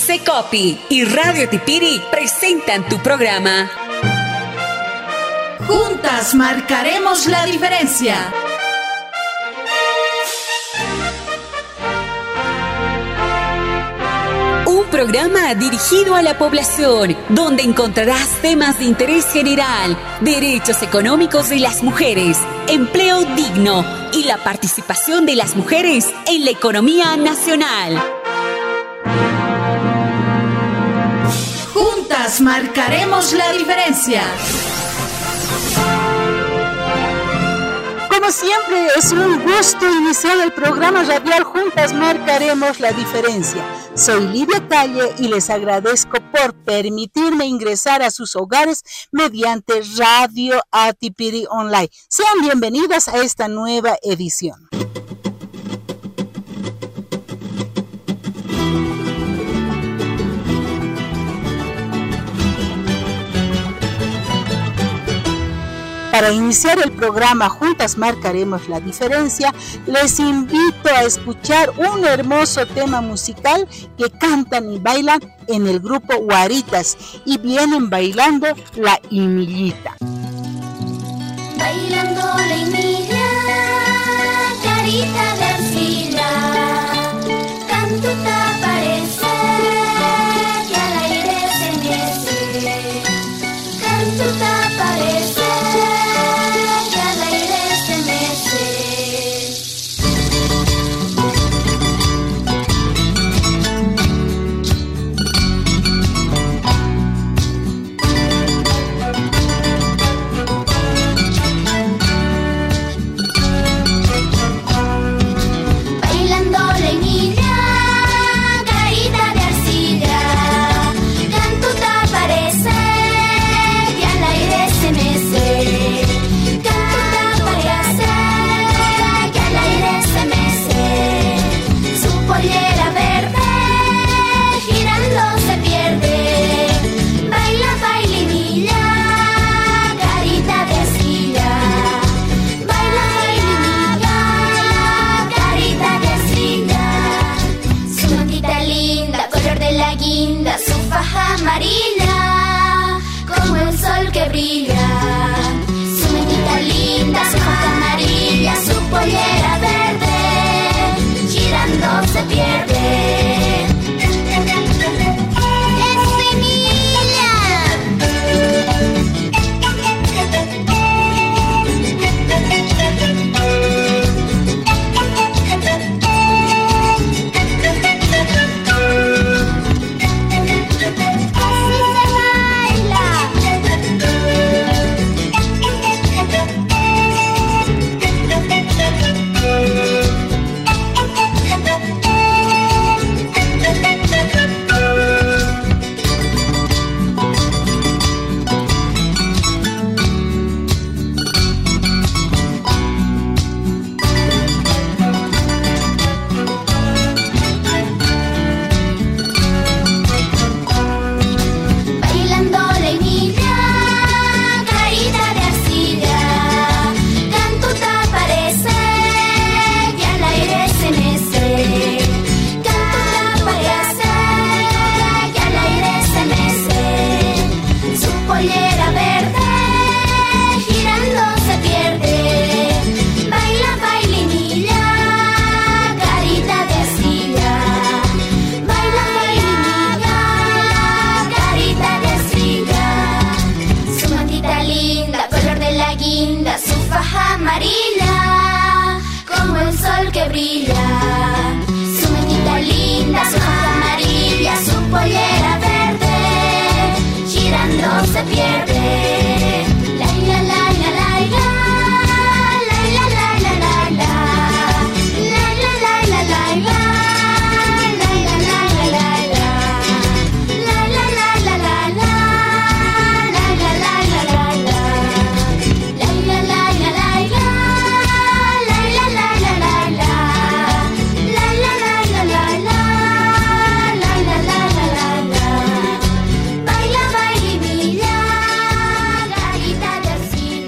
Secopi y Radio Tipiri presentan tu programa Juntas marcaremos la diferencia. Un programa dirigido a la población, donde encontrarás temas de interés general, derechos económicos de las mujeres, empleo digno y la participación de las mujeres en la economía nacional. Juntas marcaremos la diferencia. Como siempre, es un gusto iniciar el programa radial Juntas Marcaremos la Diferencia. Soy Lidia Calle y les agradezco por permitirme ingresar a sus hogares mediante Radio Atipiri Online. Sean bienvenidas a esta nueva edición. Para iniciar el programa Juntas Marcaremos la Diferencia, les invito a escuchar un hermoso tema musical que cantan y bailan en el grupo Guaritas y vienen bailando La Imillita. Bailando la imilla, carita de arcilla, cantuta parece que al aire se mece, cantuta parece. Amarilla, como el sol que brilla, su mejita linda, su faja amarilla, su pollera verde, girando se pierde.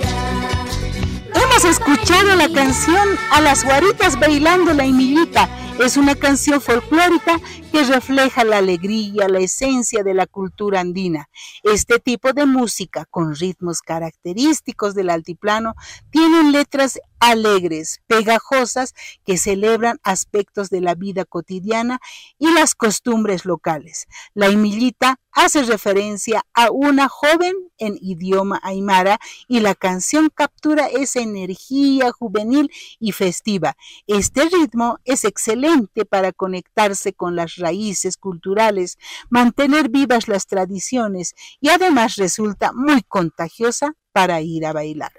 La canción A las Guaritas bailando la Imillita Es una canción folclórica que refleja la alegría, la esencia de la cultura andina. Este tipo de música, con ritmos característicos del altiplano, tienen letras alegres, pegajosas, que celebran aspectos de la vida cotidiana y las costumbres locales. La Imillita hace referencia a una joven en idioma aymara y la canción captura esa energía juvenil y festiva. Este ritmo es excelente para conectarse con las raíces culturales, mantener vivas las tradiciones y además resulta muy contagiosa para ir a bailar.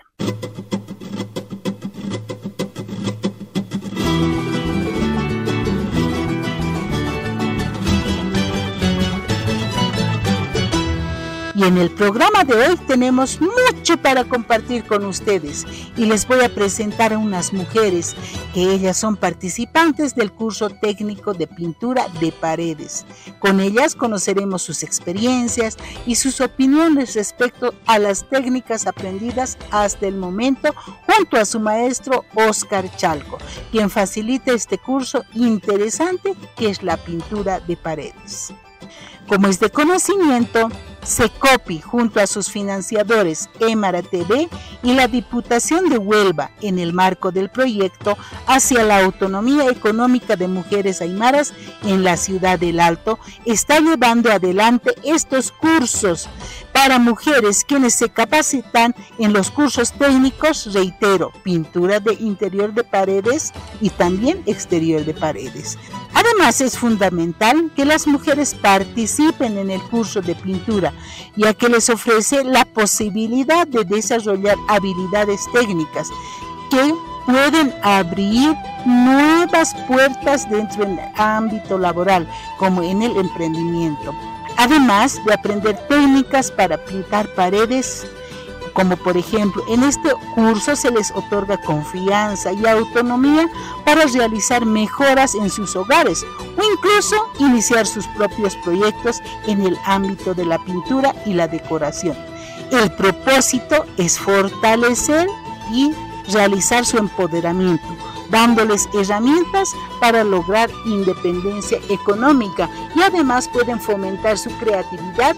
Y en el programa de hoy tenemos mucho para compartir con ustedes y les voy a presentar a unas mujeres que ellas son participantes del curso técnico de pintura de paredes. Con ellas conoceremos sus experiencias y sus opiniones respecto a las técnicas aprendidas hasta el momento junto a su maestro Oscar Chalco, quien facilita este curso interesante que es la pintura de paredes. Como es de conocimiento, Secopi, junto a sus financiadores Émara TV y la Diputación de Huelva, en el marco del proyecto hacia la autonomía económica de mujeres aymaras en la ciudad del Alto, está llevando adelante estos cursos para mujeres quienes se capacitan en los cursos técnicos, reitero, pintura de interior de paredes y también exterior de paredes. Además, es fundamental que las mujeres participen en el curso de pintura, ya que les ofrece la posibilidad de desarrollar habilidades técnicas que pueden abrir nuevas puertas dentro del ámbito laboral, como en el emprendimiento. Además de aprender técnicas para pintar paredes, como por ejemplo, en este curso se les otorga confianza y autonomía para realizar mejoras en sus hogares o incluso iniciar sus propios proyectos en el ámbito de la pintura y la decoración. El propósito es fortalecer y realizar su empoderamiento, dándoles herramientas para lograr independencia económica y además pueden fomentar su creatividad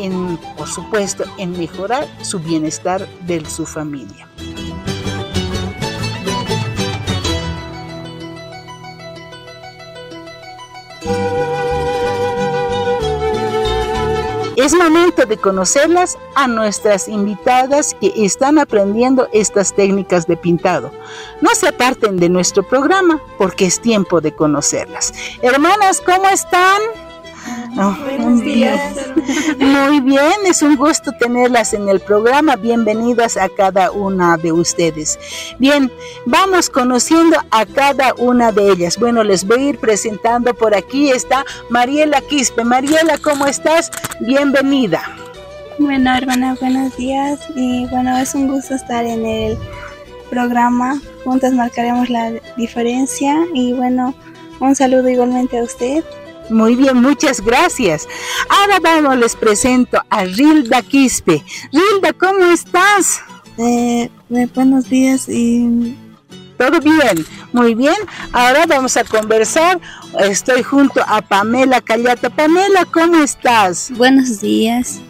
por supuesto, en mejorar su bienestar de su familia. Es momento de conocerlas a nuestras invitadas que están aprendiendo estas técnicas de pintado. No se aparten de nuestro programa porque es tiempo de conocerlas. Hermanas, ¿cómo están? Buenos días. Muy bien, es un gusto tenerlas en el programa. Bienvenidas a cada una de ustedes. Bien, vamos conociendo a cada una de ellas. Bueno, les voy a ir presentando. Por aquí está Mariela Quispe. Mariela, ¿cómo estás? Bienvenida. Bueno, hermana, buenos días. Y bueno, es un gusto estar en el programa. Juntas marcaremos la diferencia. Y bueno, un saludo igualmente a usted. Muy bien, muchas gracias. Ahora vamos, les presento a Rilda Quispe. Rilda, ¿cómo estás? Buenos días y... ¿Todo bien? Muy bien. Ahora vamos a conversar. Estoy junto a Pamela Callata. Pamela, ¿cómo estás? Buenos días.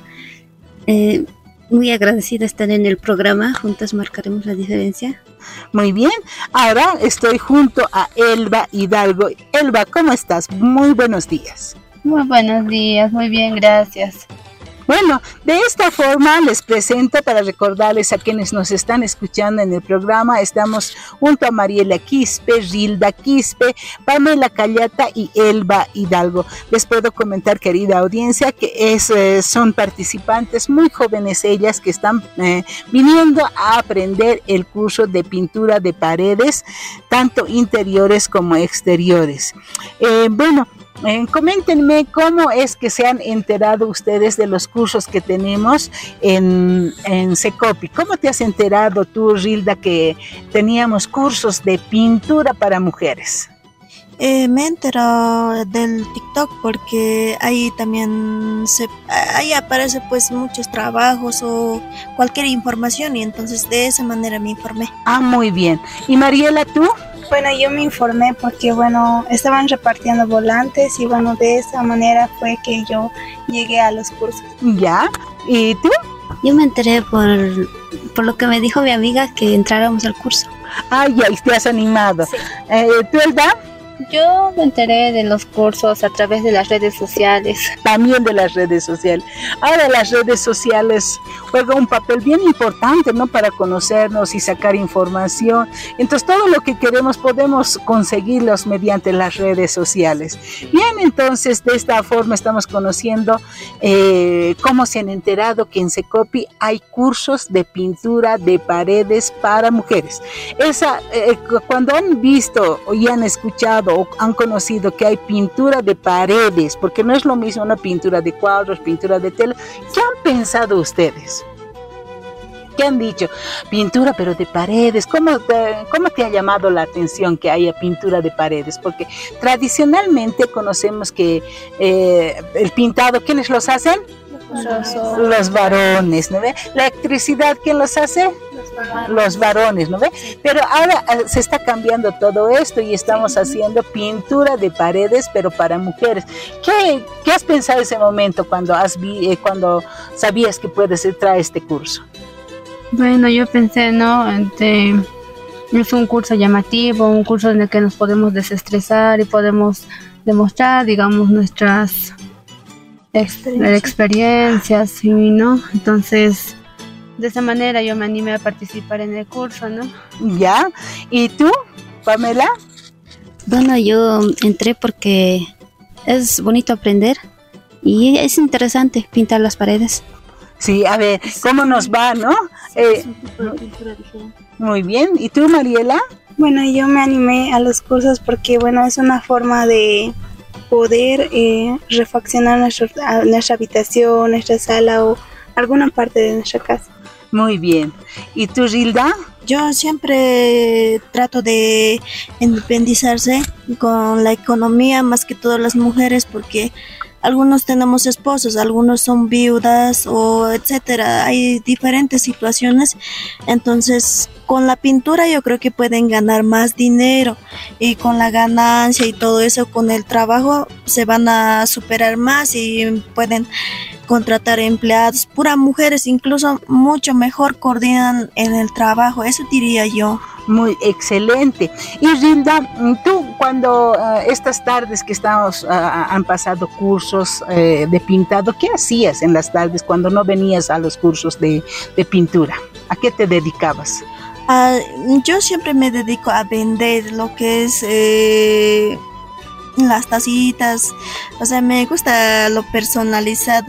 Muy agradecida de estar en el programa. Juntas marcaremos la diferencia. Muy bien, ahora estoy junto a Elba Hidalgo. Elba, ¿cómo estás? Muy buenos días. Muy buenos días, muy bien, gracias. Bueno, de esta forma les presento para recordarles a quienes nos están escuchando en el programa. Estamos junto a Mariela Quispe, Rilda Quispe, Pamela Callata y Elba Hidalgo. Les puedo comentar, querida audiencia, que son participantes muy jóvenes ellas que están viniendo a aprender el curso de pintura de paredes, tanto interiores como exteriores. Coméntenme cómo es que se han enterado ustedes de los cursos que tenemos en Secopi. ¿Cómo te has enterado tú, Rilda, que teníamos cursos de pintura para mujeres? Me entero del TikTok porque ahí también ahí aparece pues muchos trabajos o cualquier información y entonces de esa manera me informé. Ah, muy bien. ¿Y Mariela, tú? Bueno, yo me informé porque, bueno, estaban repartiendo volantes y, bueno, de esa manera fue que yo llegué a los cursos. ¿Ya? ¿Y tú? Yo me enteré por lo que me dijo mi amiga que entráramos al curso. Ah, ya, y te has animado. Sí. ¿Tú, Elda? Yo me enteré de los cursos a través de las redes sociales. También de las redes sociales. Ahora las redes sociales juegan un papel bien importante, ¿no? Para conocernos y sacar información. Entonces todo lo que queremos podemos conseguirlos mediante las redes sociales. Bien, entonces de esta forma estamos conociendo cómo se han enterado que en Secopi hay cursos de pintura de paredes para mujeres. Cuando han visto o ya han escuchado o han conocido que hay pintura de paredes, porque no es lo mismo una pintura de cuadros, pintura de tela, ¿qué han pensado ustedes? ¿Qué han dicho? Pintura pero de paredes. ¿Cómo te ha llamado la atención que haya pintura de paredes? Porque tradicionalmente conocemos que el pintado, ¿quiénes los hacen? Los varones, ¿no ve? La electricidad, ¿quién los hace? Los varones, ¿no ve? Pero ahora se está cambiando todo esto y estamos haciendo pintura de paredes, pero para mujeres. ¿Qué has pensado en ese momento cuando sabías que puedes entrar a este curso? Bueno, yo pensé, ¿no? Es un curso llamativo, un curso en el que nos podemos desestresar y podemos demostrar, digamos, nuestras experiencias, ¿sí, no? Entonces, de esa manera yo me animé a participar en el curso, ¿no? ¿Ya? ¿Y tú, Pamela? Bueno, yo entré porque es bonito aprender y es interesante pintar las paredes. Sí, a ver, ¿cómo nos va, no? Muy bien. ¿Y tú, Mariela? Bueno, yo me animé a los cursos porque, bueno, es una forma de poder refaccionar nuestra habitación, nuestra sala o alguna parte de nuestra casa. Muy bien. ¿Y tú, Gilda? Yo siempre trato de independizarse con la economía, más que todas las mujeres, porque algunos tenemos esposos, algunos son viudas o etcétera. Hay diferentes situaciones. Entonces, con la pintura yo creo que pueden ganar más dinero y con la ganancia y todo eso, con el trabajo se van a superar más y pueden contratar empleados, puras mujeres, incluso mucho mejor coordinan en el trabajo, eso diría yo. Muy excelente. Y Gilda, tú cuando estas tardes que han pasado cursos de pintado, ¿qué hacías en las tardes cuando no venías a los cursos de pintura? ¿A qué te dedicabas? Yo siempre me dedico a vender lo que es las tacitas, o sea, me gusta lo personalizar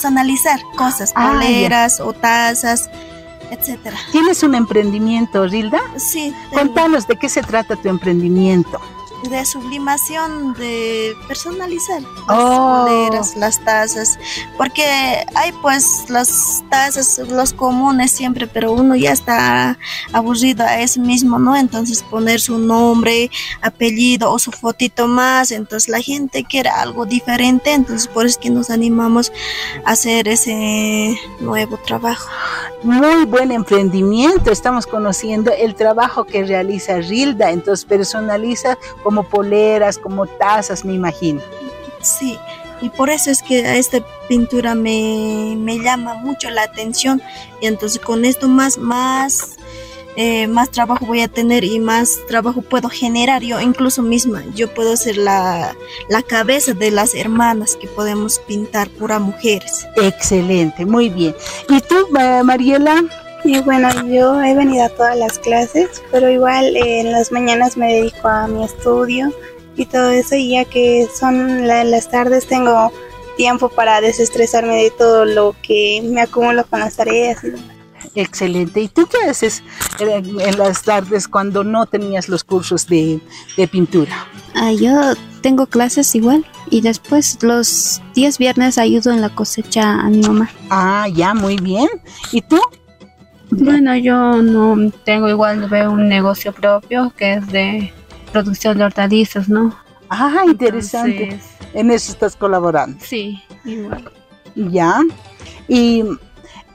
cosas, poleras o tazas, etcétera. ¿Tienes un emprendimiento, Gilda? Sí. Contanos de qué se trata tu emprendimiento. De sublimación, de personalizar las poleras, las tazas, porque hay pues las tazas, los comunes siempre, pero uno ya está aburrido a eso mismo, ¿no? Entonces poner su nombre, apellido o su fotito más, entonces la gente quiere algo diferente, entonces por eso es que nos animamos a hacer ese nuevo trabajo. Muy buen emprendimiento, estamos conociendo el trabajo que realiza Gilda, entonces personaliza como poleras, como tazas, me imagino. Sí, y por eso es que a esta pintura me llama mucho la atención, y entonces con esto más trabajo voy a tener y más trabajo puedo generar yo incluso misma. Yo puedo ser la cabeza de las hermanas que podemos pintar puras mujeres. Excelente, muy bien. ¿Y tú, Mariela? Y bueno, yo he venido a todas las clases, pero igual en las mañanas me dedico a mi estudio y todo eso, y ya que son las tardes tengo tiempo para desestresarme de todo lo que me acumulo con las tareas. Excelente. ¿Y tú qué haces en las tardes cuando no tenías los cursos de pintura? Yo tengo clases igual y después los días viernes ayudo en la cosecha a mi mamá. Ya, muy bien. ¿Y tú? Bueno, yo no tengo igual, veo un negocio propio que es de producción de hortalizas, ¿no? Interesante. Entonces, en eso estás colaborando. Sí, igual. Ya. Y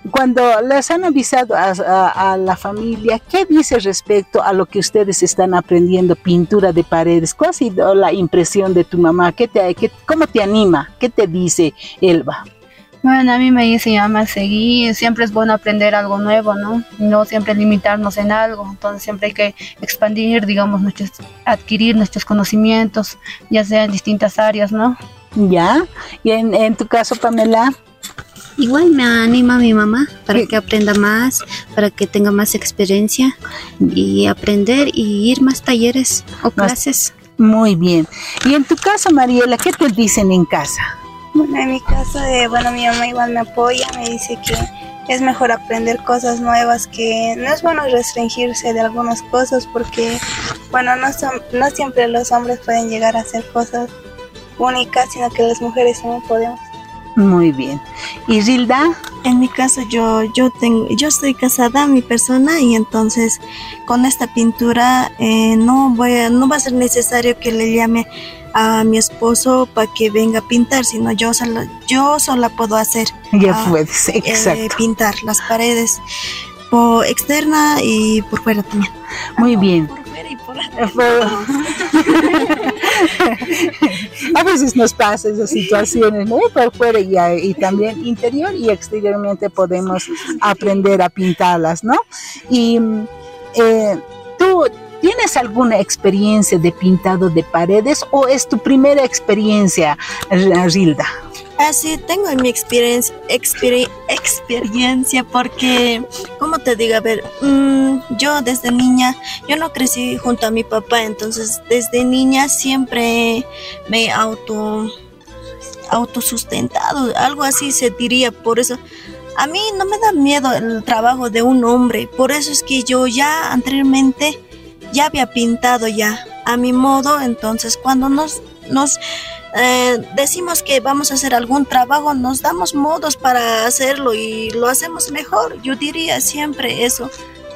cuando les han avisado a la familia, ¿qué dice respecto a lo que ustedes están aprendiendo, pintura de paredes? ¿Cuál ha sido la impresión de tu mamá? ¿Cómo te anima? ¿Qué te dice Elba? Bueno, a mí me dice mi mamá, seguir, siempre es bueno aprender algo nuevo, ¿no? No siempre limitarnos en algo, entonces siempre hay que expandir, digamos, adquirir nuestros conocimientos, ya sea en distintas áreas, ¿no? Ya, y en tu caso, Pamela. Igual me anima mi mamá para que aprenda más, para que tenga más experiencia y aprender y ir más talleres o clases. Muy bien. Y en tu caso, Mariela, ¿qué te dicen en casa? Bueno, en mi caso, mi mamá igual me apoya, me dice que es mejor aprender cosas nuevas, que no es bueno restringirse de algunas cosas porque, bueno, no siempre los hombres pueden llegar a hacer cosas únicas, sino que las mujeres también podemos. Muy bien. ¿Y Gilda? En mi caso yo estoy casada, mi persona, y entonces con esta pintura no va a ser necesario que le llame a mi esposo para que venga a pintar, sino yo sola puedo hacer. Ya puedes, exacto. Pintar las paredes por externa y por fuera también. Muy bien. Por fuera y por adentro. A veces nos pasa esas situaciones, ¿no? Por fuera y también interior y exteriormente podemos aprender a pintarlas, ¿no? Y tú ¿tienes alguna experiencia de pintado de paredes o es tu primera experiencia, Gilda? Sí, tengo mi experiencia porque, ¿cómo te digo? A ver, yo desde niña, yo no crecí junto a mi papá, entonces desde niña siempre me autosustentado, algo así se diría, por eso a mí no me da miedo el trabajo de un hombre, por eso es que yo ya anteriormente ya había pintado ya a mi modo, entonces cuando nos decimos que vamos a hacer algún trabajo, nos damos modos para hacerlo y lo hacemos mejor. Yo diría siempre eso,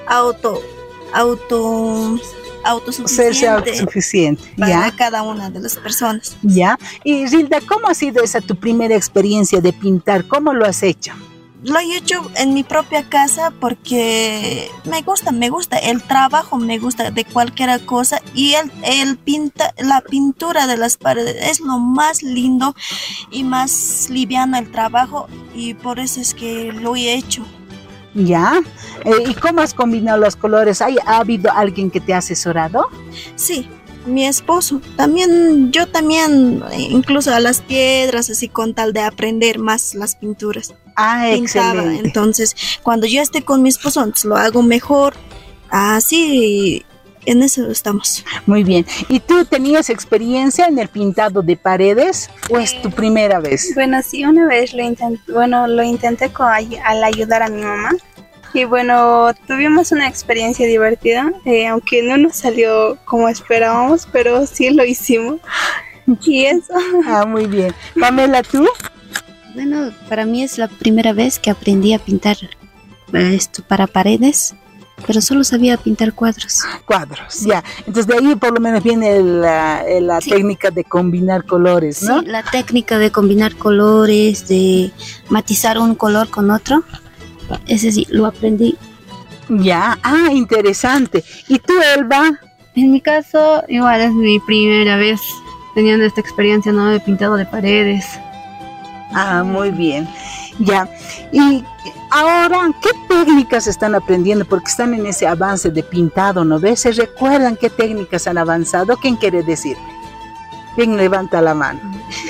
autosuficiente para cada una de las personas. Ya. Y Gilda, ¿cómo ha sido esa tu primera experiencia de pintar? ¿Cómo lo has hecho? Lo he hecho en mi propia casa porque me gusta el trabajo, me gusta de cualquier cosa y la pintura de las paredes es lo más lindo y más liviano el trabajo y por eso es que lo he hecho. Ya. ¿Y cómo has combinado los colores? ¿Ha habido alguien que te ha asesorado? Sí. Mi esposo, yo también, incluso a las piedras, así con tal de aprender más las pinturas. Pintaba. Excelente. Entonces, cuando yo esté con mi esposo, entonces lo hago mejor, así, en eso estamos. Muy bien. ¿Y tú tenías experiencia en el pintado de paredes o es tu primera vez? Bueno, sí, una vez lo intenté al ayudar a mi mamá. Y bueno, tuvimos una experiencia divertida, aunque no nos salió como esperábamos, pero sí lo hicimos. Y eso. Muy bien. Pamela, ¿tú? Bueno, para mí es la primera vez que aprendí a pintar esto para paredes, pero solo sabía pintar cuadros. Cuadros, ya. Entonces de ahí por lo menos viene la técnica de combinar colores, ¿no? Sí, la técnica de combinar colores, de matizar un color con otro. Ese sí, lo aprendí. Ya, interesante. ¿Y tú, Elba? En mi caso, igual es mi primera vez teniendo esta experiencia, ¿no? De pintado de paredes. Muy bien. Ya. Y ahora, ¿qué técnicas están aprendiendo? Porque están en ese avance de pintado, ¿no ves? ¿Se recuerdan qué técnicas han avanzado? ¿Quién quiere decirme? ¿Quién levanta la mano?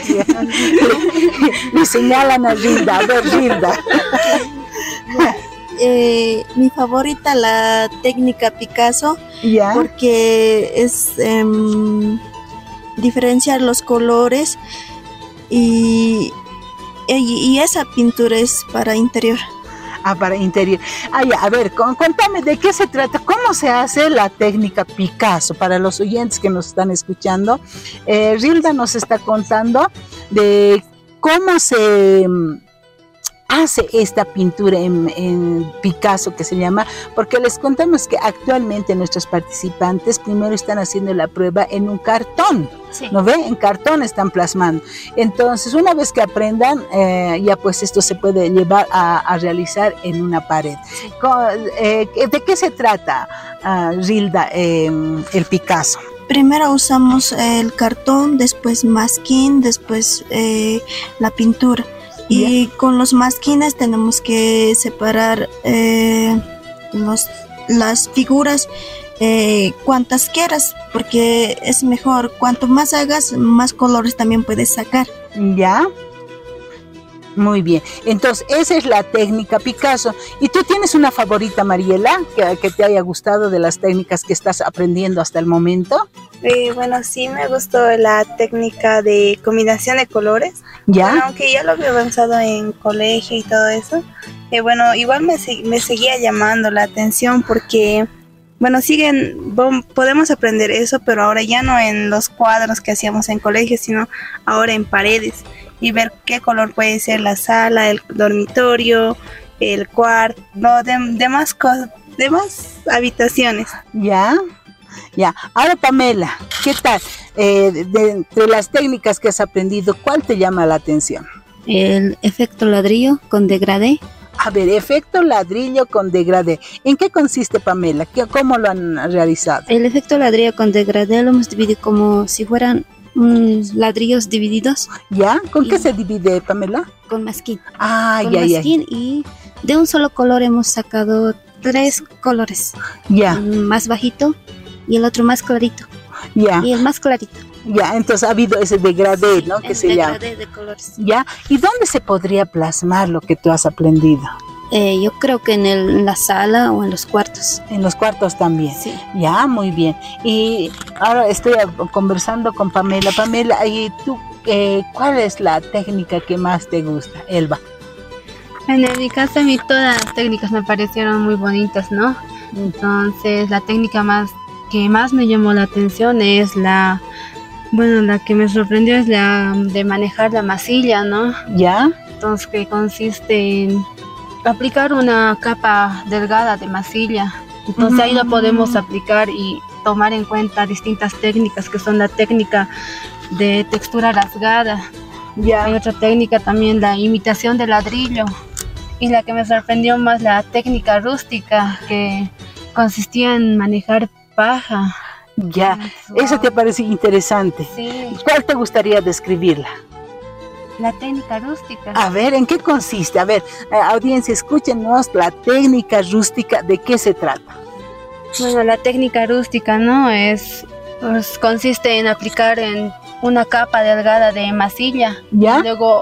Le señalan a Gilda. A ver, Gilda. Mi favorita, la técnica Picasso, ¿ya? Porque es diferenciar los colores y esa pintura es para interior. Para interior. Ya, a ver, contame de qué se trata, cómo se hace la técnica Picasso para los oyentes que nos están escuchando. Gilda nos está contando de cómo se hace esta pintura en Picasso que se llama? Porque les contamos que actualmente nuestros participantes primero están haciendo la prueba en un cartón. Sí. ¿No ve? En cartón están plasmando. Entonces, una vez que aprendan, ya pues esto se puede llevar a realizar en una pared. Sí. ¿De qué se trata, Rilda, el Picasso? Primero usamos el cartón, después masking, después la pintura. Y con los masquines tenemos que separar las figuras cuantas quieras, porque es mejor, cuanto más hagas, más colores también puedes sacar. ¿Ya? Muy bien, entonces esa es la técnica Picasso. ¿Y tú tienes una favorita, Mariela, que te haya gustado de las técnicas que estás aprendiendo hasta el momento? Bueno, sí me gustó la técnica de combinación de colores. ¿Ya? Bueno, aunque ya lo había avanzado en colegio y todo eso, bueno, igual me seguía llamando la atención porque, bueno, podemos aprender eso, pero ahora ya no en los cuadros que hacíamos en colegio, sino ahora en paredes, y ver qué color puede ser la sala, el dormitorio, el cuarto, demás cosas, demás habitaciones. ¿Ya? Ya, ahora Pamela, ¿qué tal? De las técnicas que has aprendido, ¿cuál te llama la atención? El efecto ladrillo con degradé. A ver, efecto ladrillo con degradé. ¿En qué consiste, Pamela? ¿Cómo lo han realizado? El efecto ladrillo con degradé lo hemos dividido como si fueran ladrillos divididos. ¿Ya? ¿Con qué se divide, Pamela? Con masking. Ah, con ya. Masking, y de un solo color hemos sacado 3 colores. Ya. Más bajito y el otro más clarito. Ya. Y el más clarito. Ya, entonces ha habido ese degradé, ¿no? Que se llama. Degradé de colores. Ya. ¿Y dónde se podría plasmar lo que tú has aprendido? Yo creo que en la sala o en los cuartos. En los cuartos también. Sí. Ya, muy bien. Y ahora estoy conversando con Pamela. Pamela, ¿y tú cuál es la técnica que más te gusta, Elba? En mi caso, a mí todas las técnicas me parecieron muy bonitas, ¿no? Entonces, la técnica que más me llamó la atención es la que me sorprendió es la de manejar la masilla, ¿no? ¿Ya? Entonces, que consiste en aplicar una capa delgada de masilla. Entonces, ahí lo podemos aplicar y tomar en cuenta distintas técnicas, que son la técnica de textura rasgada. ¿Ya? Hay otra técnica también, la imitación de ladrillo. Y la que me sorprendió más, la técnica rústica, que consistía en manejar paja. Ya, eso te parece interesante. Sí. ¿Cuál te gustaría describirla? La técnica rústica. A ver, ¿en qué consiste? A ver, audiencia, escúchenos la técnica rústica, ¿de qué se trata? Bueno, la técnica rústica, ¿no? Consiste en aplicar en una capa delgada de masilla. ¿Ya? Y luego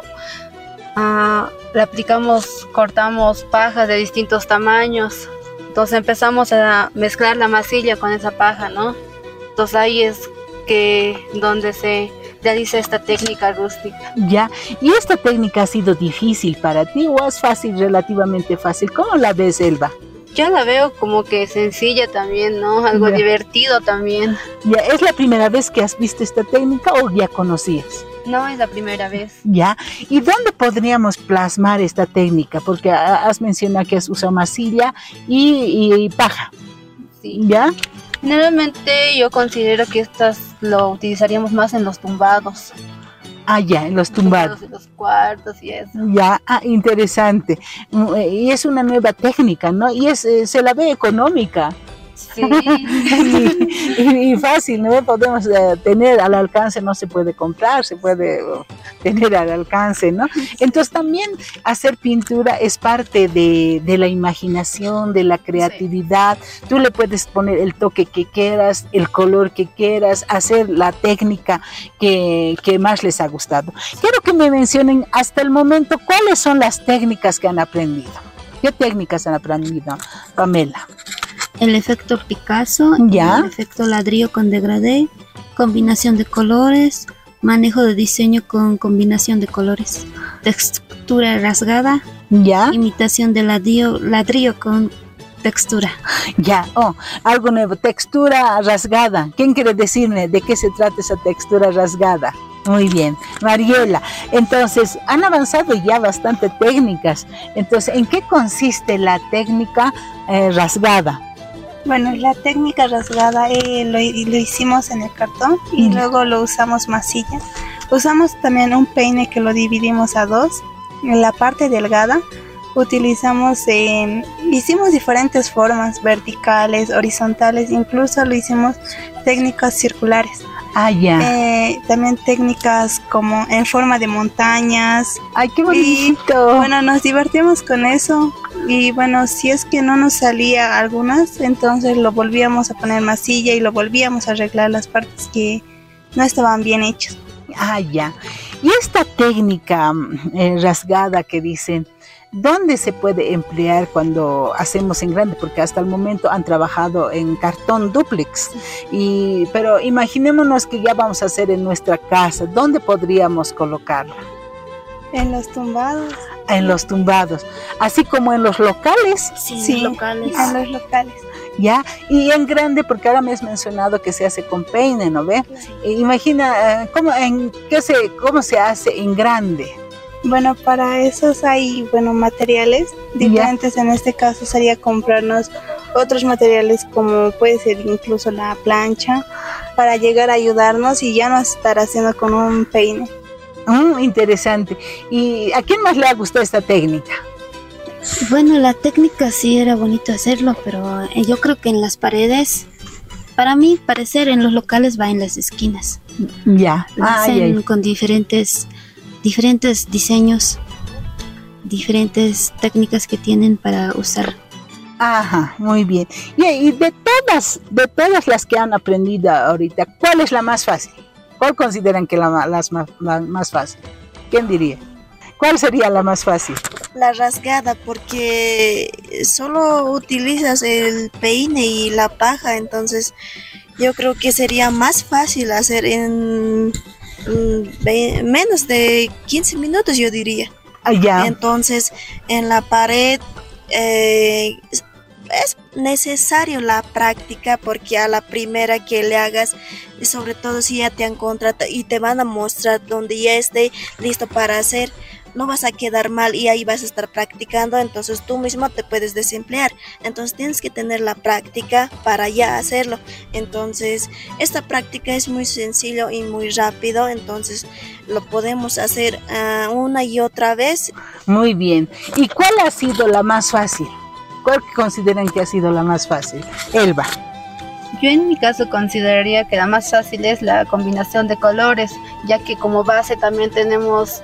cortamos pajas de distintos tamaños. Entonces empezamos a mezclar la masilla con esa paja, ¿no? Entonces ahí es donde se realiza esta técnica rústica. Ya, ¿y esta técnica ha sido difícil para ti o es fácil, relativamente fácil? ¿Cómo la ves, Elba? Yo la veo como que sencilla también, ¿no? Algo divertido también. Ya, ¿es la primera vez que has visto esta técnica o ya conocías? No, es la primera vez. Ya, ¿y dónde podríamos plasmar esta técnica? Porque has mencionado que has usado masilla y paja. Sí. ¿Ya? Generalmente yo considero que estas lo utilizaríamos más en los tumbados. Ah, ya, en los tumbados. En los cuartos y eso. Ya, interesante. Y es una nueva técnica, ¿no? Y se la ve económica. Sí. y fácil, ¿no? Podemos tener al alcance, no se puede comprar, se puede tener al alcance, ¿no? Entonces también hacer pintura es parte de la imaginación, de la creatividad. Sí. Tú le puedes poner el toque que quieras, el color que quieras, hacer la técnica que más les ha gustado. Quiero que me mencionen hasta el momento cuáles son las técnicas que han aprendido. ¿Qué técnicas han aprendido, Pamela? El efecto Picasso, ¿ya? El efecto ladrillo con degradé, combinación de colores, manejo de diseño con combinación de colores, textura rasgada, ¿ya? Imitación de ladrillo con textura. Ya, algo nuevo, textura rasgada. ¿Quién quiere decirme de qué se trata esa textura rasgada? Muy bien, Mariela, entonces han avanzado ya bastante técnicas. Entonces, ¿en qué consiste la técnica rasgada? Bueno, la técnica rasgada lo hicimos en el cartón y luego lo usamos masilla. Usamos también un peine que lo dividimos a dos. En la parte delgada hicimos diferentes formas, verticales, horizontales, incluso lo hicimos técnicas circulares. También técnicas como en forma de montañas. ¡Ay, qué bonito! Y, bueno, nos divertimos con eso. Y bueno, si es que no nos salía algunas, entonces lo volvíamos a poner masilla y lo volvíamos a arreglar las partes que no estaban bien hechas. Y esta técnica rasgada que dicen, ¿dónde se puede emplear cuando hacemos en grande? Porque hasta el momento han trabajado en cartón dúplex, pero imaginémonos que ya vamos a hacer en nuestra casa. ¿Dónde podríamos colocarla? En los tumbados. En los tumbados, así como en los locales. Sí, locales. En los locales. Ya, y en grande, porque ahora me has mencionado que se hace con peine, ¿no ve? Sí. Imagina, ¿cómo se hace en grande? Bueno, para esos hay, materiales diferentes. En este caso sería comprarnos otros materiales como puede ser incluso la plancha para llegar a ayudarnos y ya no estar haciendo con un peine. Interesante. ¿Y a quién más le ha gustado esta técnica? Bueno, la técnica sí era bonito hacerlo, pero yo creo que en las paredes, para mí parecer en los locales va en las esquinas. Ya. Lo hacen con diferentes diseños, diferentes técnicas que tienen para usar. Ajá, muy bien. Y de todas las que han aprendido ahorita, ¿cuál es la más fácil? ¿Cuál consideran que la más fácil? ¿Quién diría? ¿Cuál sería la más fácil? La rasgada, porque solo utilizas el peine y la paja, entonces yo creo que sería más fácil hacer en menos de 15 minutos, yo diría. Entonces, en la pared es necesario la práctica, porque a la primera que le hagas, sobre todo si ya te han contratado y te van a mostrar donde ya esté listo para hacer, no vas a quedar mal y ahí vas a estar practicando, entonces tú mismo te puedes desemplear. Entonces tienes que tener la práctica para ya hacerlo. Entonces esta práctica es muy sencillo y muy rápido, entonces lo podemos hacer una y otra vez. Muy bien. ¿Y cuál ha sido la más fácil? ¿Cuál consideran que ha sido la más fácil? Elba. Yo en mi caso consideraría que la más fácil es la combinación de colores, ya que como base también tenemos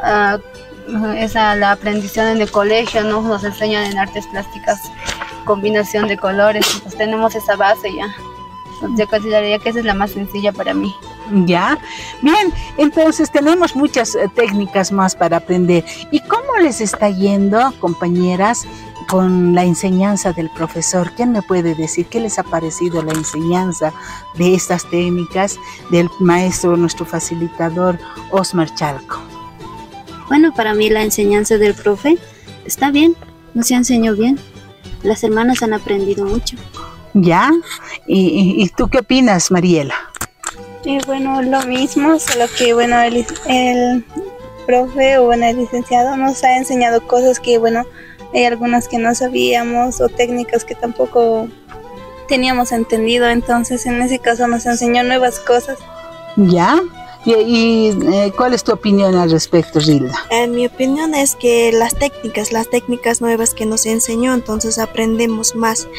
la aprendizaje en el colegio, ¿no? Nos enseñan en artes plásticas combinación de colores, pues tenemos esa base ya. Yo consideraría que esa es la más sencilla para mí. Ya, bien, entonces tenemos muchas técnicas más para aprender. ¿Y cómo les está yendo, compañeras, con la enseñanza del profesor? ¿Quién me puede decir qué les ha parecido la enseñanza de estas técnicas del maestro, nuestro facilitador, Osmar Chalco? Bueno, para mí la enseñanza del profe está bien, nos enseñó bien. Las hermanas han aprendido mucho. ¿Ya? ¿Y tú qué opinas, Mariela? Bueno, lo mismo, solo que el profe o el licenciado nos ha enseñado cosas que hay algunas que no sabíamos o técnicas que tampoco teníamos entendido, entonces en ese caso nos enseñó nuevas cosas. ¿Ya? ¿Y cuál es tu opinión al respecto, Rilda? Mi opinión es que las técnicas nuevas que nos enseñó, entonces aprendemos más.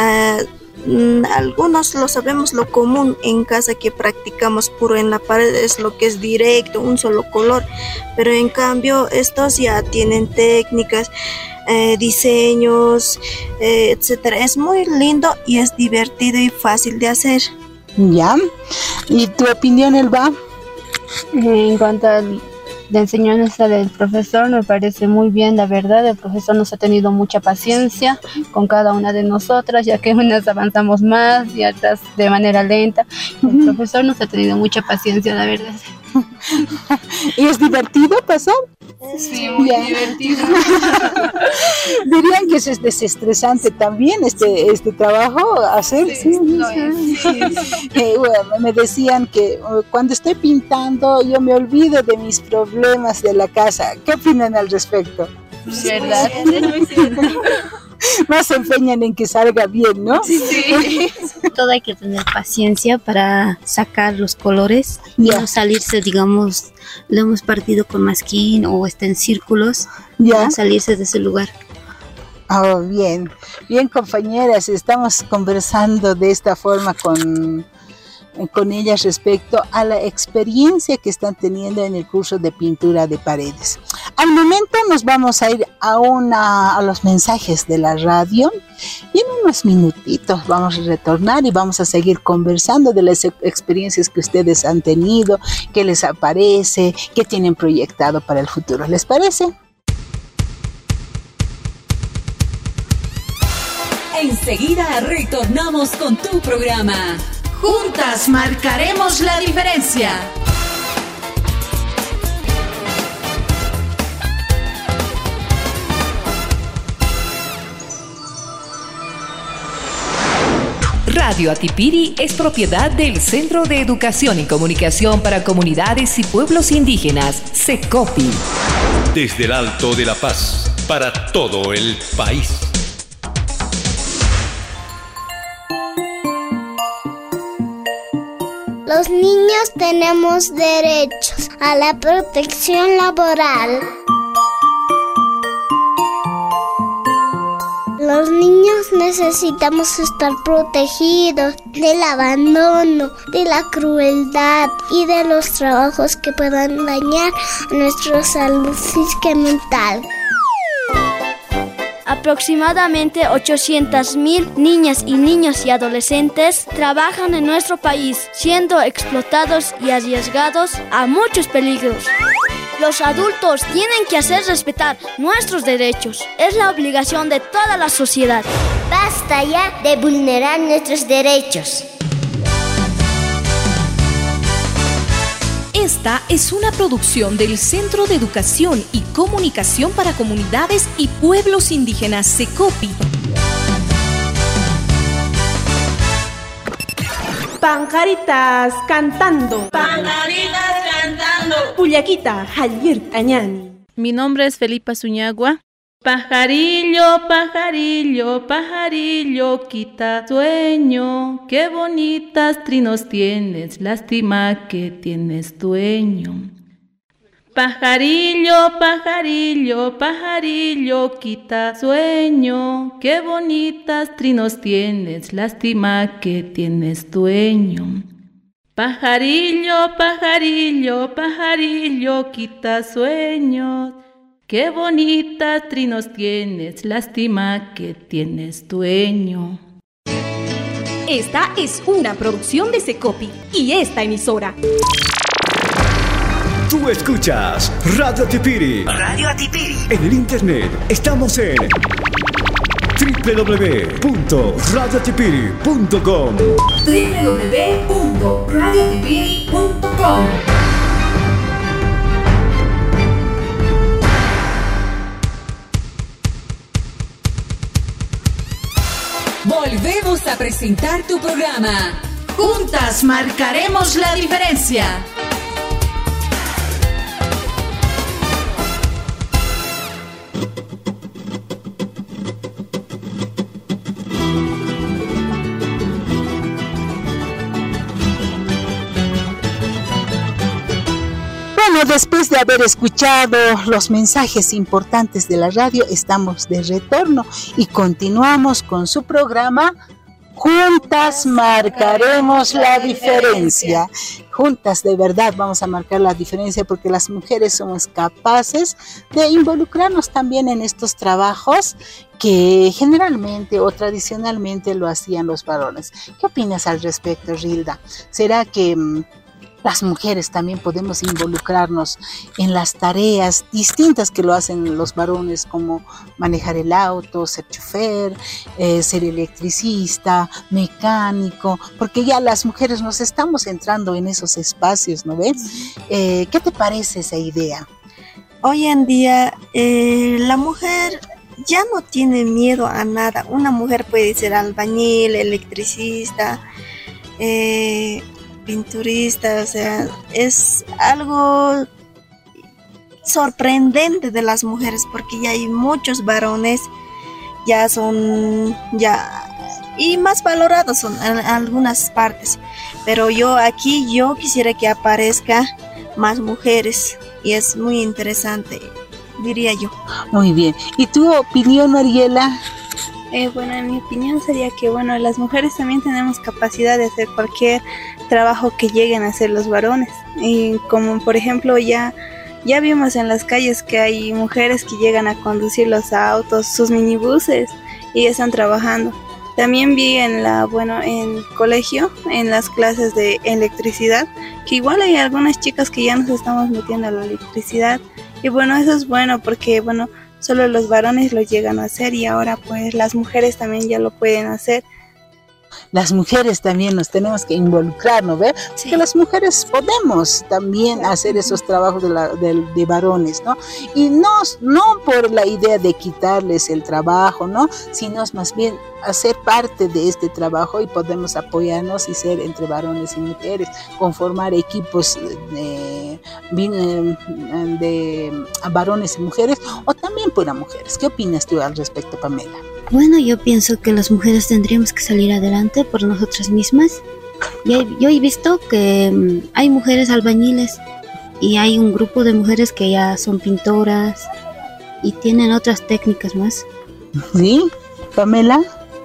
Algunos lo sabemos, lo común en casa que practicamos puro en la pared es lo que es directo, un solo color, pero en cambio estos ya tienen técnicas, diseños, etcétera. Es muy lindo y es divertido y fácil de hacer. ¿Ya? ¿Y tu opinión, Elba? En cuanto a la enseñanza del profesor, me parece muy bien, la verdad. El profesor nos ha tenido mucha paciencia con cada una de nosotras, ya que unas avanzamos más y otras de manera lenta. El profesor nos ha tenido mucha paciencia, la verdad. ¿Y es divertido pasar? Sí, muy divertido. Dirían que es desestresante también este trabajo hacer. Sí. Bueno, me decían que cuando estoy pintando yo me olvido de mis problemas de la casa. ¿Qué opinan al respecto? ¿Verdad? Más se empeñan en que salga bien, ¿no? Sí. Todo hay que tener paciencia para sacar los colores y no salirse, digamos, lo hemos partido con masking o está en círculos, no salirse de ese lugar. Oh, bien, compañeras, estamos conversando de esta forma con ellas respecto a la experiencia que están teniendo en el curso de pintura de paredes. Al momento nos vamos a ir a los mensajes de la radio y en unos minutitos vamos a retornar y vamos a seguir conversando de las experiencias que ustedes han tenido, qué les aparece, qué tienen proyectado para el futuro. ¿Les parece? Enseguida retornamos con tu programa. Juntas marcaremos la diferencia. Radio Atipiri es propiedad del Centro de Educación y Comunicación para Comunidades y Pueblos Indígenas, CECOPI. Desde el Alto de La Paz, para todo el país. Los niños tenemos derechos a la protección laboral. Los niños necesitamos estar protegidos del abandono, de la crueldad y de los trabajos que puedan dañar nuestra salud física y mental. Aproximadamente 800.000 niñas y niños y adolescentes trabajan en nuestro país, siendo explotados y arriesgados a muchos peligros. Los adultos tienen que hacer respetar nuestros derechos. Es la obligación de toda la sociedad. Basta ya de vulnerar nuestros derechos. Esta es una producción del Centro de Educación y Comunicación para Comunidades y Pueblos Indígenas, CECOPI. Pancaritas cantando. Pancaritas cantando. Puyaquita, Javier Tañani. Mi nombre es Felipa Zuñagua. Pajarillo, pajarillo, pajarillo, quita sueño. Qué bonitas trinos tienes, lástima que tienes dueño. Pajarillo, pajarillo, pajarillo, quita sueño. Qué bonitas trinos tienes, lástima que tienes dueño. Pajarillo, pajarillo, pajarillo, quita sueños. Qué bonitas trinos tienes, lástima que tienes dueño. Esta es una producción de CECOPI y esta emisora. Tú escuchas Radio Atipiri. Radio Atipiri. En el internet estamos en www.radioatipiri.com. www.radioatipiri.com. Volvemos a presentar tu programa. Juntas marcaremos la diferencia. Bueno, después de haber escuchado los mensajes importantes de la radio, estamos de retorno y continuamos con su programa Juntas marcaremos la diferencia. Juntas de verdad vamos a marcar la diferencia porque las mujeres somos capaces de involucrarnos también en estos trabajos que generalmente o tradicionalmente lo hacían los varones. ¿Qué opinas al respecto, Rilda? ¿Será que las mujeres también podemos involucrarnos en las tareas distintas que lo hacen los varones, como manejar el auto, ser chofer, ser electricista, mecánico, porque ya las mujeres nos estamos entrando en esos espacios, ¿no ves? ¿Qué te parece esa idea? Hoy en día la mujer ya no tiene miedo a nada. Una mujer puede ser albañil, electricista, pinturista, o sea, es algo sorprendente de las mujeres, porque ya hay muchos varones, ya son, y más valorados son en algunas partes, pero yo quisiera que aparezca más mujeres, y es muy interesante, diría yo. Muy bien. ¿Y tu opinión, Mariela? Bueno, en mi opinión sería que, bueno, las mujeres también tenemos capacidad de hacer cualquier trabajo que lleguen a hacer los varones. Y como por ejemplo ya vimos en las calles que hay mujeres que llegan a conducir los autos, sus minibuses, y están trabajando. También vi en colegio, en las clases de electricidad, que igual hay algunas chicas que ya nos estamos metiendo a la electricidad. Y bueno, eso es bueno porque, bueno, solo los varones lo llegan a hacer y ahora pues las mujeres también ya lo pueden hacer. Las mujeres también nos tenemos que involucrar, ¿no ve? Sí. Que las mujeres podemos también hacer esos trabajos de varones, ¿no? Y no por la idea de quitarles el trabajo, ¿no? Sino más bien hacer parte de este trabajo y podemos apoyarnos y ser entre varones y mujeres, conformar equipos de varones y mujeres, o también para mujeres. ¿Qué opinas tú al respecto, Pamela? Bueno, yo pienso que las mujeres tendríamos que salir adelante por nosotras mismas. Yo he visto que hay mujeres albañiles y hay un grupo de mujeres que ya son pintoras y tienen otras técnicas más. ¿Sí? ¿Pamela?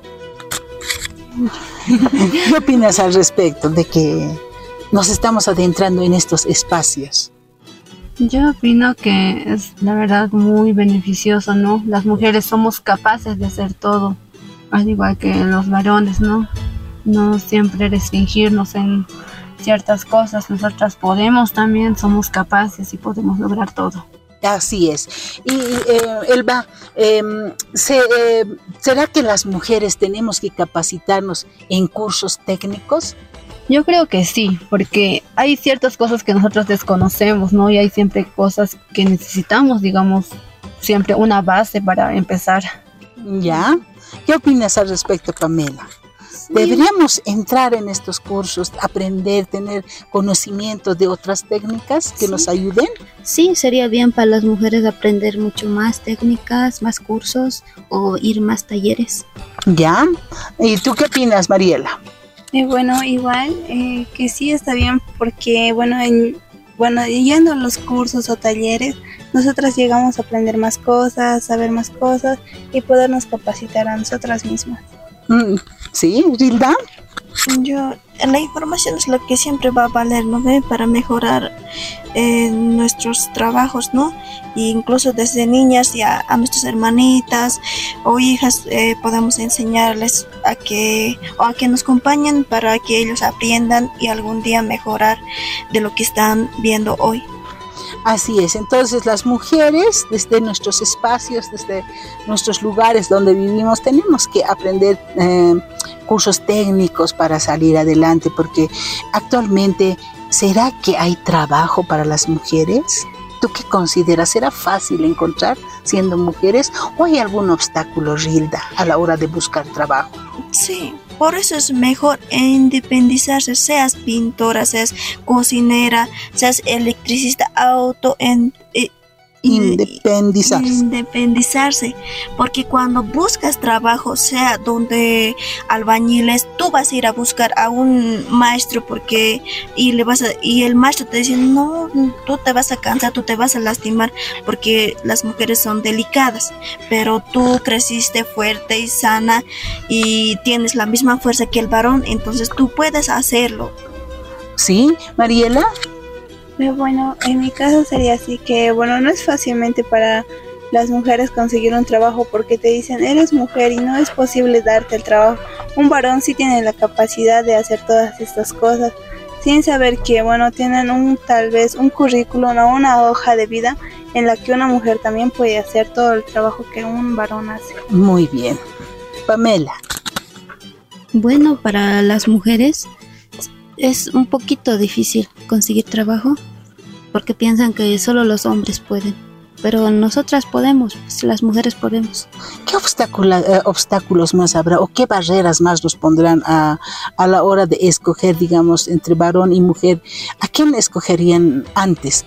¿Qué opinas al respecto de que nos estamos adentrando en estos espacios? Yo opino que es la verdad muy beneficioso, ¿no? Las mujeres somos capaces de hacer todo, al igual que los varones, ¿no? No siempre restringirnos en ciertas cosas, nosotras podemos también, somos capaces y podemos lograr todo. Así es. Y Elba, ¿será que las mujeres tenemos que capacitarnos en cursos técnicos? Yo creo que sí, porque hay ciertas cosas que nosotros desconocemos, ¿no? Y hay siempre cosas que necesitamos, digamos, siempre una base para empezar. ¿Ya? ¿Qué opinas al respecto, Pamela? Sí. ¿Deberíamos entrar en estos cursos, aprender, tener conocimiento de otras técnicas que nos ayuden? Sí, sería bien para las mujeres aprender mucho más técnicas, más cursos o ir más talleres. ¿Ya? ¿Y tú qué opinas, Mariela? Bueno, igual que sí está bien porque, yendo a los cursos o talleres, nosotras llegamos a aprender más cosas, saber más cosas y podernos capacitar a nosotras mismas. ¿Sí, Gilda? La información es lo que siempre va a valer, ¿no ve? Para mejorar nuestros trabajos, ¿no? E incluso desde niñas y a nuestras hermanitas o hijas podemos enseñarles a que nos acompañen para que ellos aprendan y algún día mejorar de lo que están viendo hoy. Así es, entonces las mujeres desde nuestros espacios, desde nuestros lugares donde vivimos, tenemos que aprender cursos técnicos para salir adelante, porque actualmente, ¿será que hay trabajo para las mujeres? ¿Tú qué consideras? ¿Será fácil encontrar siendo mujeres o hay algún obstáculo, Rilda, a la hora de buscar trabajo? Sí, por eso es mejor independizarse, seas pintora, seas cocinera, seas electricista, independizarse, porque cuando buscas trabajo, sea donde albañiles, tú vas a ir a buscar a un maestro y el maestro te dice no, tú te vas a cansar, tú te vas a lastimar, porque las mujeres son delicadas, pero tú creciste fuerte y sana y tienes la misma fuerza que el varón, entonces tú puedes hacerlo. ¿Sí, Mariela? Bueno, en mi caso sería así que, no es fácilmente para las mujeres conseguir un trabajo porque te dicen, eres mujer y no es posible darte el trabajo. Un varón sí tiene la capacidad de hacer todas estas cosas. sin saber que, bueno, tienen tal vez un currículum o una hoja de vida en la que una mujer también puede hacer todo el trabajo que un varón hace. Muy bien. Pamela. Bueno, para las mujeres es un poquito difícil conseguir trabajo porque piensan que solo los hombres pueden. Pero nosotras podemos, pues, las mujeres podemos. ¿Qué obstáculos más habrá o qué barreras más nos pondrán a la hora de escoger, digamos, entre varón y mujer? ¿A quién escogerían antes?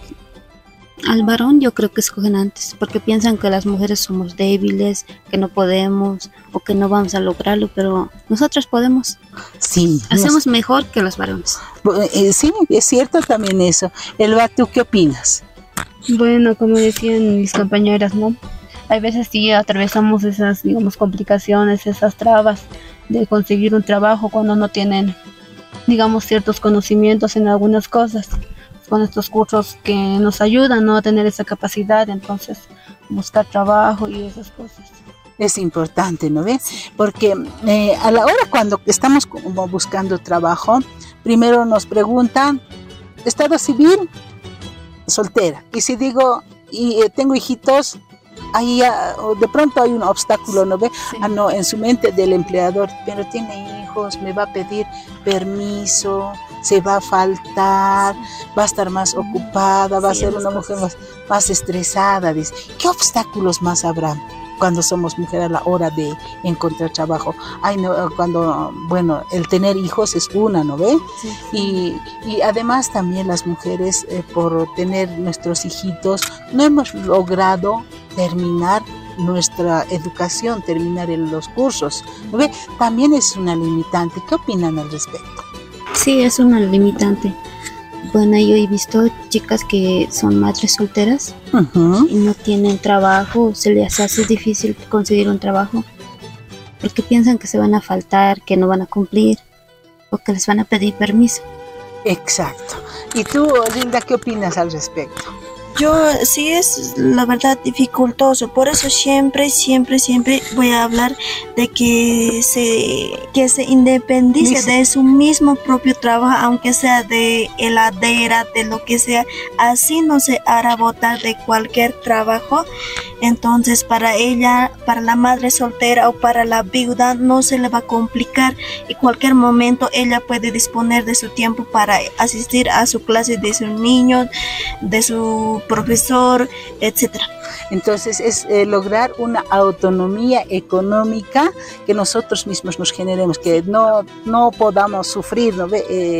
Al varón yo creo que escogen antes, porque piensan que las mujeres somos débiles, que no podemos o que no vamos a lograrlo, pero nosotras podemos. Sí. Hacemos mejor que los varones. Sí, es cierto también eso. Elba, ¿tú qué opinas? Bueno, como decían mis compañeras, ¿no? Hay veces sí atravesamos esas, digamos, complicaciones, esas trabas de conseguir un trabajo cuando no tienen, digamos, ciertos conocimientos en algunas cosas. Con estos cursos que nos ayudan, ¿no?, a tener esa capacidad, entonces buscar trabajo y esas cosas. Es importante, ¿no ves? Porque a la hora cuando estamos como buscando trabajo, primero nos preguntan, ¿estado civil? Soltera. Y si digo, tengo hijitos, ahí de pronto hay un obstáculo, ¿no ve? Sí. No, en su mente del empleador, pero tiene hijos, me va a pedir permiso, se va a faltar, va a estar más ocupada, va a ser una mujer más estresada. Dice. ¿Qué obstáculos más habrá cuando somos mujeres a la hora de encontrar trabajo? Ay, no, bueno, el tener hijos es una, ¿no ve? Sí. Y además también las mujeres, por tener nuestros hijitos, no hemos logrado terminar nuestra educación, terminar los cursos, ¿no ve? También es una limitante. ¿Qué opinan al respecto? Sí, es una limitante. Bueno, yo he visto chicas que son madres solteras y no tienen trabajo, se les hace difícil conseguir un trabajo porque piensan que se van a faltar, que no van a cumplir o que les van a pedir permiso. Exacto. ¿Y tú, Linda, qué opinas al respecto? Yo sí es la verdad dificultoso, por eso siempre voy a hablar de que se independice de su mismo propio trabajo, aunque sea de heladera, de lo que sea, así no se hará botar de cualquier trabajo. Entonces para ella, para la madre soltera o para la viuda no se le va a complicar y cualquier momento ella puede disponer de su tiempo para asistir a su clase de sus niños, de su profesor, etcétera. Entonces es lograr una autonomía económica que nosotros mismos nos generemos, que no podamos sufrir, ¿no?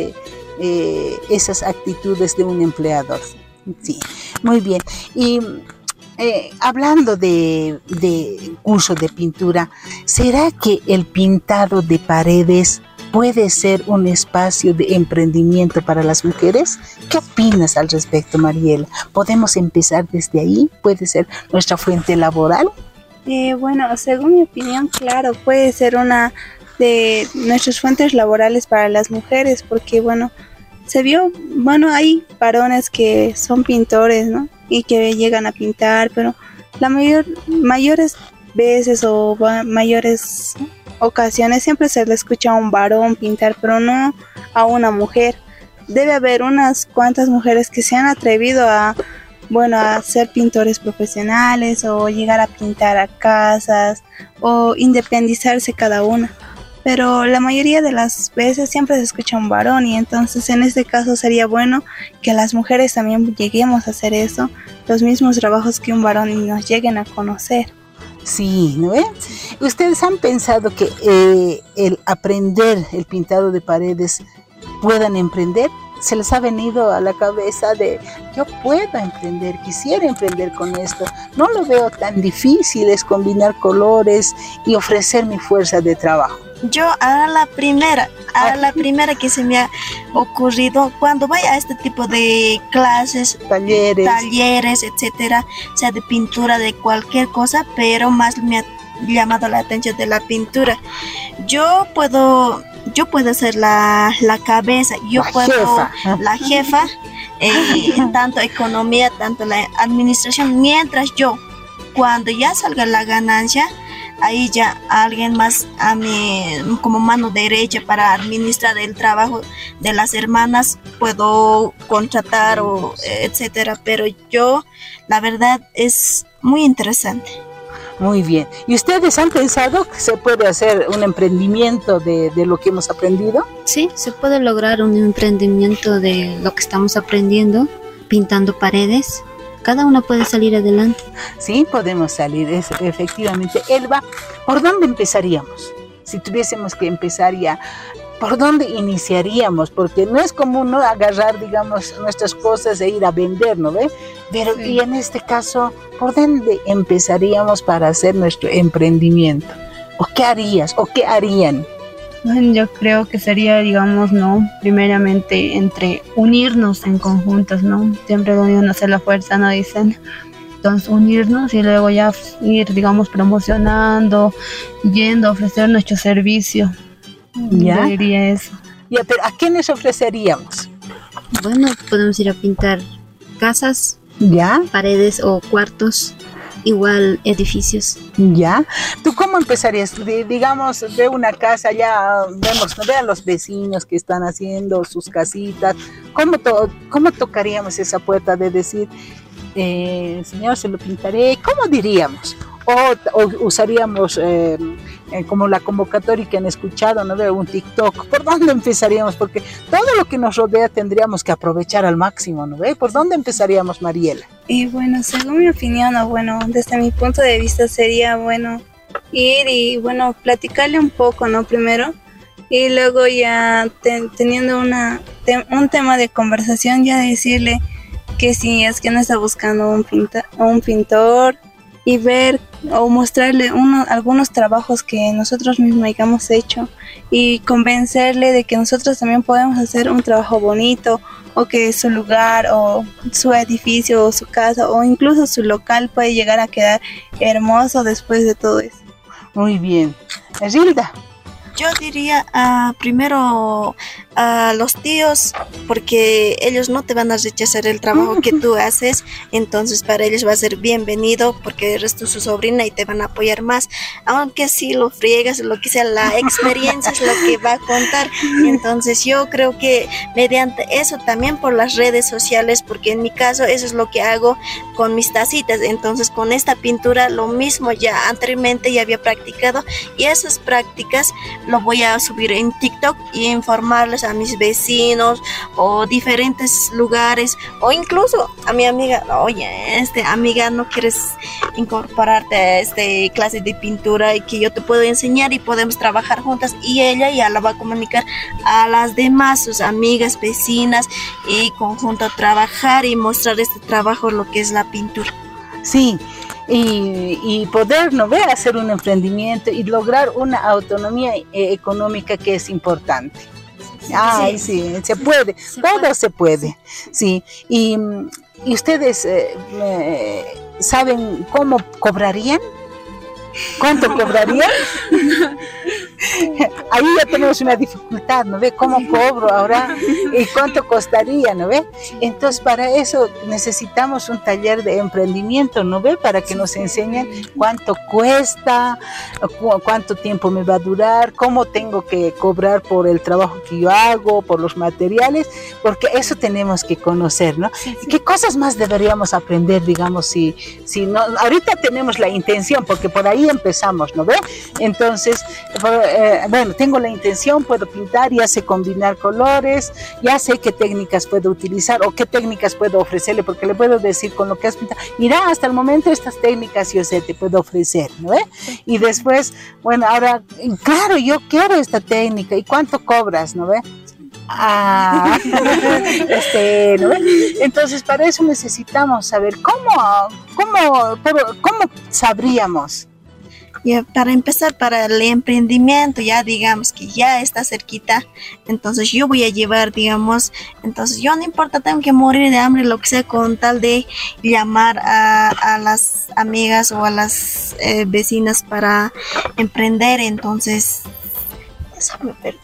Esas actitudes de un empleador. Sí, muy bien. Y hablando de curso de pintura, ¿será que el pintado de paredes puede ser un espacio de emprendimiento para las mujeres? ¿Qué opinas al respecto, Mariela? ¿Podemos empezar desde ahí? ¿Puede ser nuestra fuente laboral? Bueno, según mi opinión, claro, puede ser una de nuestras fuentes laborales para las mujeres, porque bueno, hay varones que son pintores, ¿no? Y que llegan a pintar, pero la mayores veces o mayores ocasiones siempre se le escucha a un varón pintar, pero no a una mujer. Debe haber unas cuantas mujeres que se han atrevido a ser pintores profesionales o llegar a pintar a casas o independizarse cada una. Pero la mayoría de las veces siempre se escucha un varón y entonces en este caso sería bueno que las mujeres también lleguemos a hacer eso, los mismos trabajos que un varón y nos lleguen a conocer. Sí, ¿no? ¿Ustedes han pensado que el aprender el pintado de paredes puedan emprender? ¿Se les ha venido a la cabeza de yo puedo emprender, quisiera emprender con esto? No lo veo tan difícil, es combinar colores y ofrecer mi fuerza de trabajo. Yo a la primera que se me ha ocurrido cuando vaya a este tipo de clases, talleres, etcétera, sea de pintura, de cualquier cosa, pero más me ha llamado la atención de la pintura. Yo puedo ser la cabeza, la jefa, tanto economía, tanto la administración, mientras yo, cuando ya salga la ganancia, ahí ya alguien más a mí como mano derecha para administrar el trabajo de las hermanas puedo contratar o etcétera, pero yo la verdad es muy interesante. Muy bien. ¿Y ustedes han pensado que se puede hacer un emprendimiento de lo que hemos aprendido? Sí, se puede lograr un emprendimiento de lo que estamos aprendiendo, pintando paredes. Cada una puede salir adelante. Sí, podemos salir, efectivamente. Elba, ¿por dónde empezaríamos? Si tuviésemos que empezar ya, ¿por dónde iniciaríamos? Porque no es común, ¿no?, agarrar, digamos, nuestras cosas e ir a vender, ¿no ve? Pero sí. Y en este caso, ¿por dónde empezaríamos para hacer nuestro emprendimiento? ¿O qué harías? ¿O qué harían? Bueno, yo creo que sería, digamos, ¿no?, primeramente entre unirnos en conjuntos, ¿no? Siempre la unión hace la fuerza, ¿no? Dicen. Entonces unirnos y luego ya ir, digamos, promocionando, yendo a ofrecer nuestro servicio. ¿Ya? Yo diría eso. Ya, pero ¿a quiénes ofreceríamos? Bueno, podemos ir a pintar casas, ¿ya?, paredes o cuartos, igual edificios. ¿Ya? ¿Tú cómo empezarías? Digamos, de una casa ya vemos, ve a los vecinos que están haciendo sus casitas. ¿Cómo tocaríamos esa puerta de decir, señor, se lo pintaré? ¿Cómo diríamos? O usaríamos como la convocatoria que han escuchado, ¿no?, de un TikTok. ¿Por dónde empezaríamos? Porque todo lo que nos rodea tendríamos que aprovechar al máximo, ¿no ve? ¿Por dónde empezaríamos, Mariela? Y bueno, según mi opinión, o bueno, desde mi punto de vista sería bueno ir y bueno, platicarle un poco, ¿no? Primero, y luego ya teniendo un tema de conversación, ya decirle que si es que no está buscando un pintor, y ver o mostrarle algunos trabajos que nosotros mismos hayamos hecho y convencerle de que nosotros también podemos hacer un trabajo bonito, o que su lugar o su edificio o su casa o incluso su local puede llegar a quedar hermoso después de todo eso. Muy bien. Gilda. Yo diría primero a los tíos, porque ellos no te van a rechazar el trabajo que tú haces, entonces para ellos va a ser bienvenido porque eres tú su sobrina y te van a apoyar más, aunque si lo friegas, lo que sea, la experiencia es lo que va a contar. Entonces yo creo que mediante eso, también por las redes sociales, porque en mi caso eso es lo que hago con mis tacitas, entonces con esta pintura lo mismo, ya anteriormente ya había practicado y esas prácticas lo voy a subir en TikTok y informarles a mis vecinos o diferentes lugares, o incluso a mi amiga, oye, amiga, ¿no quieres incorporarte a clase de pintura y que yo te puedo enseñar y podemos trabajar juntas? Y ella ya la va a comunicar a las demás, sus amigas, vecinas, y conjunto trabajar y mostrar este trabajo, lo que es la pintura. Sí. Y poder, ¿no ve?, hacer un emprendimiento y lograr una autonomía económica que es importante. Ay, sí, se puede, todo se puede. Sí, y ustedes ¿saben cómo cobrarían? ¿Cuánto cobrarían? Ahí ya tenemos una dificultad, ¿no ve? ¿Cómo cobro ahora? ¿Y cuánto costaría, no ve? Entonces, para eso necesitamos un taller de emprendimiento, ¿no ve? Para que nos enseñen cuánto cuesta, cuánto tiempo me va a durar, cómo tengo que cobrar por el trabajo que yo hago, por los materiales, porque eso tenemos que conocer, ¿no? Sí, sí. ¿Qué cosas más deberíamos aprender, digamos, si no? Ahorita tenemos la intención, porque por ahí empezamos, ¿no ve? Entonces, bueno, tengo la intención, puedo pintar, ya sé combinar colores, ya sé qué técnicas puedo utilizar o qué técnicas puedo ofrecerle, porque le puedo decir con lo que has pintado, mira, hasta el momento estas técnicas yo sé, te puedo ofrecer, ¿no ve? Y después, bueno, ahora, claro, yo quiero esta técnica, ¿y cuánto cobras, no ve? ¿no ve? Entonces, para eso necesitamos saber cómo sabríamos. Y para empezar, para el emprendimiento, ya digamos que ya está cerquita, entonces yo voy a llevar, digamos, entonces yo no importa, tengo que morir de hambre, lo que sea, con tal de llamar a las amigas o a las vecinas para emprender, entonces eso me perdí.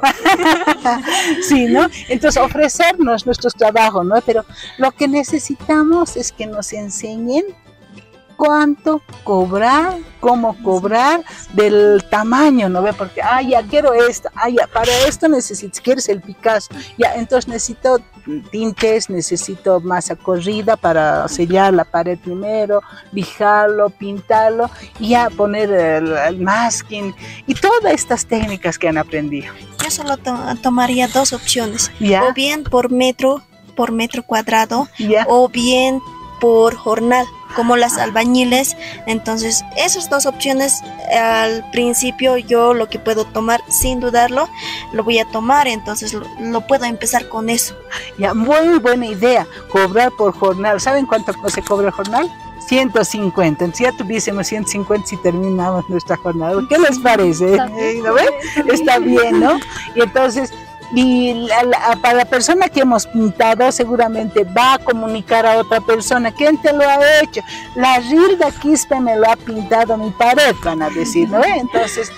Sí, ¿no? Entonces ofrecernos nuestros trabajos, ¿no? Pero lo que necesitamos es que nos enseñen cuánto cobrar, cómo cobrar, del tamaño, ¿no ve? Porque, ya quiero esto, ya, para esto necesito, quieres el Picasso, ya, entonces necesito tintes, necesito masa corrida para sellar la pared primero, lijarlo, pintarlo, y ya poner el masking, y todas estas técnicas que han aprendido. Yo solo tomaría dos opciones, ¿ya? O bien por metro cuadrado, ¿ya? O bien por jornal, como las albañiles. Entonces esas dos opciones al principio yo lo que puedo tomar sin dudarlo lo voy a tomar, entonces lo puedo empezar con eso. Ya, muy buena idea, cobrar por jornal. ¿Saben cuánto se cobra el jornal? 150, entonces ya tuviésemos 150 si terminamos nuestra jornada. ¿Qué les parece? ¿No ven? Está bien, ¿no? Y entonces, para la persona que hemos pintado seguramente va a comunicar a otra persona. ¿Quién te lo ha hecho? La Rilda Quispe me lo ha pintado mi pared, van a decir, ¿no? Entonces,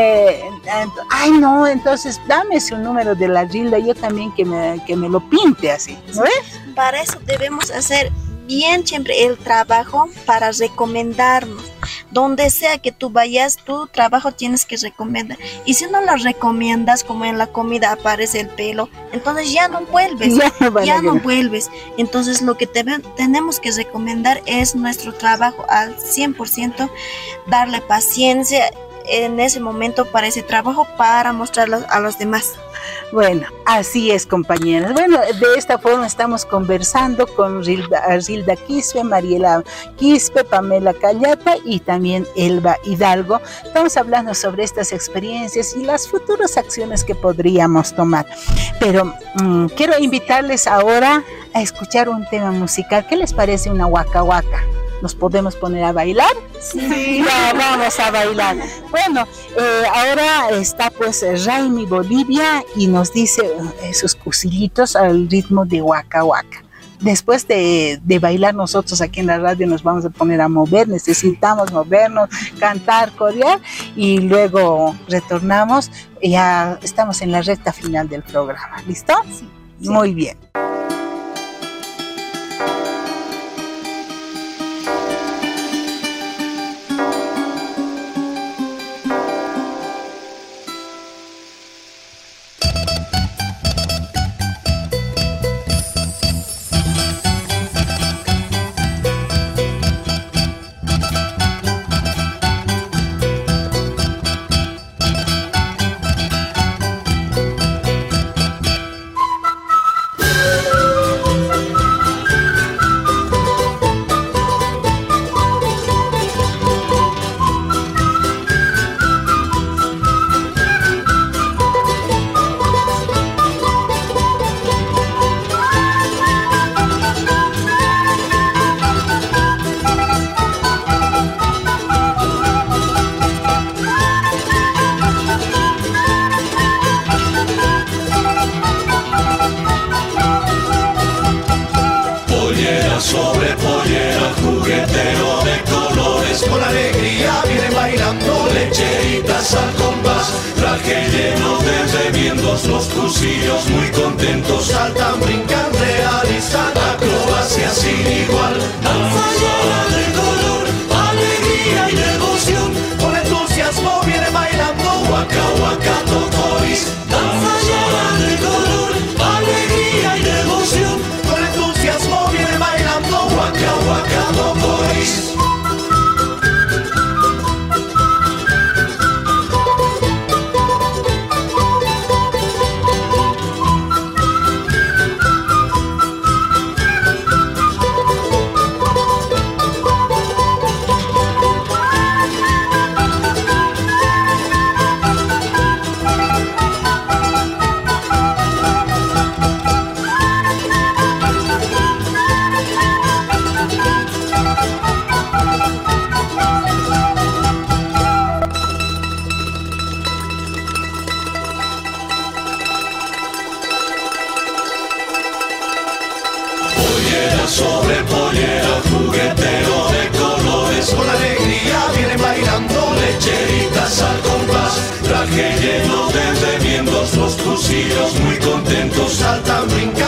entonces dame su número de la Rilda, yo también que me lo pinte así, ¿no ves? Para eso debemos hacer bien siempre el trabajo para recomendarnos. Donde sea que tú vayas, tu trabajo tienes que recomendar. Y si no lo recomiendas, como en la comida aparece el pelo, entonces ya no vuelves. Ya no vuelves. Entonces lo que tenemos que recomendar es nuestro trabajo al 100%, darle paciencia en ese momento para ese trabajo, para mostrarlo a los demás. Bueno, así es, compañeras. Bueno, de esta forma estamos conversando con Rilda Quispe, Mariela Quispe, Pamela Callata y también Elba Hidalgo. Estamos hablando sobre estas experiencias y las futuras acciones que podríamos tomar. Pero quiero invitarles ahora a escuchar un tema musical. ¿Qué les parece una Waka Waka? ¿Nos podemos poner a bailar? Sí, vamos a bailar. Bueno, ahora está pues Raimi Bolivia y nos dice esos cusillitos al ritmo de Waka Waka. Después de bailar nosotros aquí en la radio nos vamos a poner a mover, necesitamos movernos, cantar, corear y luego retornamos. Ya estamos en la recta final del programa. ¿Listo? Sí. Muy bien.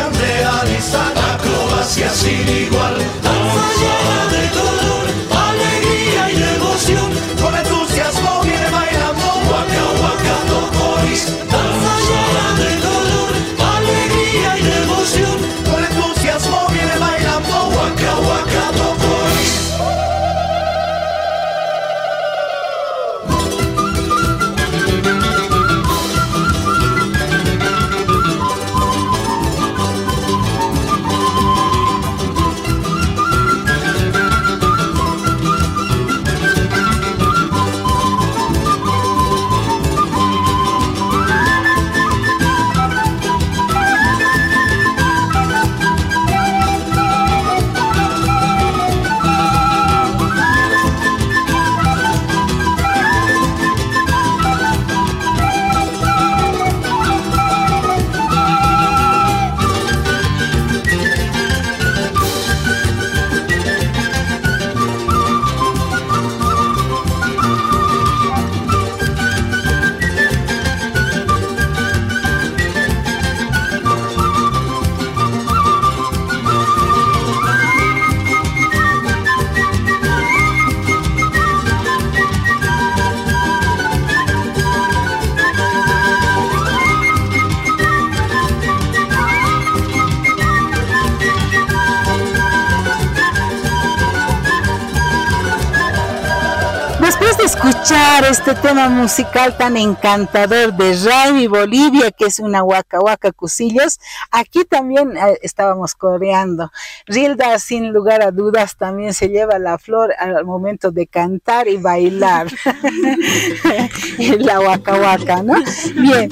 Acrobacia sin igual, danza de color, alegría Después de escuchar este tema musical tan encantador de Raimi Bolivia, que es una Waka Waka Cusillos, aquí también estábamos coreando. Rilda, sin lugar a dudas, también se lleva la flor al momento de cantar y bailar. La Waka Waka, ¿no? Bien.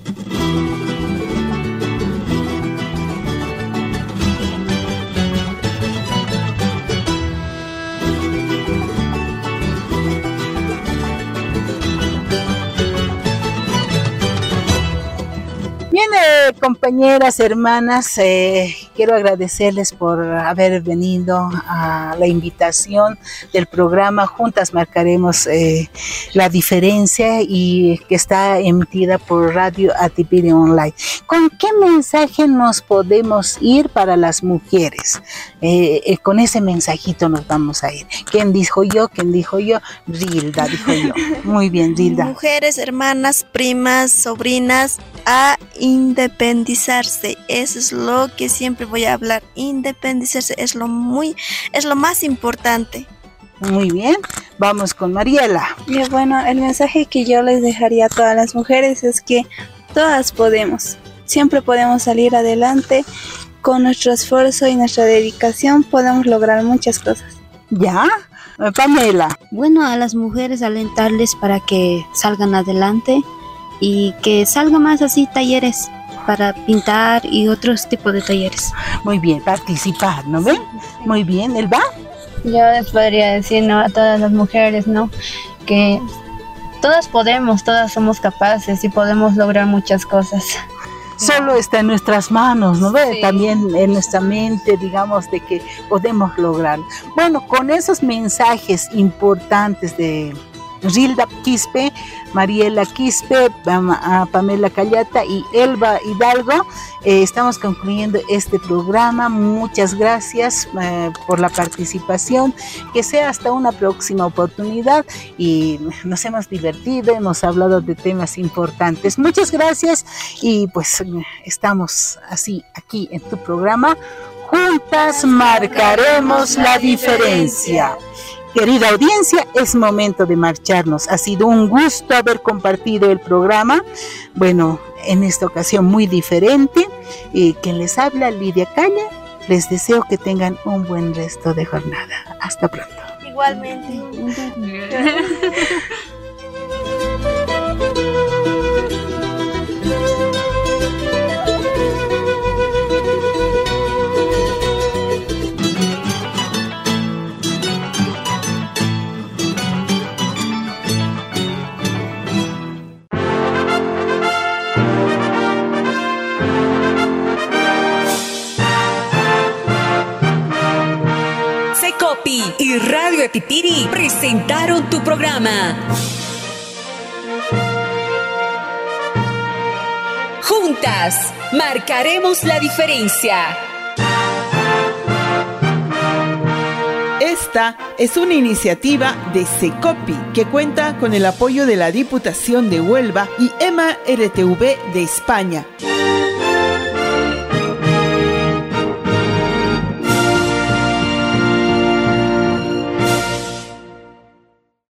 Bien, compañeras, hermanas, quiero agradecerles por haber venido a la invitación del programa Juntas Marcaremos la Diferencia, y que está emitida por Radio Atipiri Online. ¿Con qué mensaje nos podemos ir para las mujeres? Con ese mensajito nos vamos a ir. ¿Quién dijo yo? ¿Quién dijo yo? Rilda dijo yo. Muy bien, Rilda. Mujeres, hermanas, primas, sobrinas, a independizarse. Eso es lo que siempre voy a hablar. Independizarse es lo más importante. Muy bien, vamos con Mariela. Y bueno, el mensaje que yo les dejaría a todas las mujeres es que todas podemos, siempre podemos salir adelante. Con nuestro esfuerzo y nuestra dedicación podemos lograr muchas cosas. ¿Ya? Pamela. Bueno, a las mujeres alentarles para que salgan adelante y que salgan más así talleres para pintar y otros tipos de talleres. Muy bien, participar, ¿no ven? Muy bien, ¿Elba? Yo les podría decir, ¿no?, a todas las mujeres, ¿no?, que todas podemos, todas somos capaces y podemos lograr muchas cosas. Solo está en nuestras manos, ¿no ve? Sí. También en nuestra mente, digamos, de que podemos lograr. Bueno, con esos mensajes importantes de Rilda Quispe, Mariela Quispe, Pamela Callata y Elba Hidalgo, estamos concluyendo este programa. Muchas gracias por la participación, que sea hasta una próxima oportunidad, y nos hemos divertido, hemos hablado de temas importantes. Muchas gracias, y pues estamos así aquí en tu programa, Juntas Marcaremos la Diferencia. Querida audiencia, es momento de marcharnos. Ha sido un gusto haber compartido el programa. Bueno, en esta ocasión muy diferente. Quien les habla, Lidia Calle. Les deseo que tengan un buen resto de jornada. Hasta pronto. Igualmente. Secopi y Radio Atipiri presentaron tu programa. Juntas marcaremos la diferencia. Esta es una iniciativa de Secopi que cuenta con el apoyo de la Diputación de Huelva y EMA RTV de España.